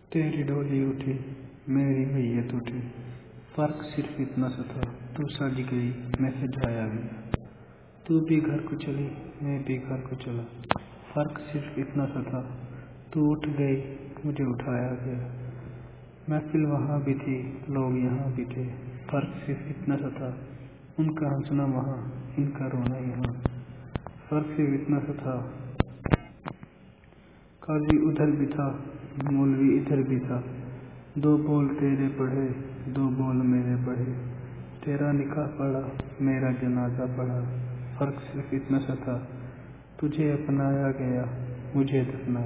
तेरी डोली उठी, मेरी मैयत उठी, फर्क सिर्फ इतना सा था, तू सज गई, मैं सजाया गया। तू भी घर को चली, मैं भी घर को चला, फर्क सिर्फ इतना सा था, तू उठ गई, मुझे उठाया गया। महफिल वहाँ भी थी, लोग यहाँ भी थे, फर्क सिर्फ इतना सा था, उनका हंसना वहाँ, इनका रोना यहाँ, फर्क सिर्फ इतना सा था। काजी उधर भी था, मौलवी इधर भी था, दो बोल तेरे पढ़े, दो बोल मेरे पढ़े, तेरा निकाह पढ़ा, मेरा जनाजा पढ़ा, फर्क सिर्फ इतना सा था, तुझे अपनाया गया, मुझे दफनाया।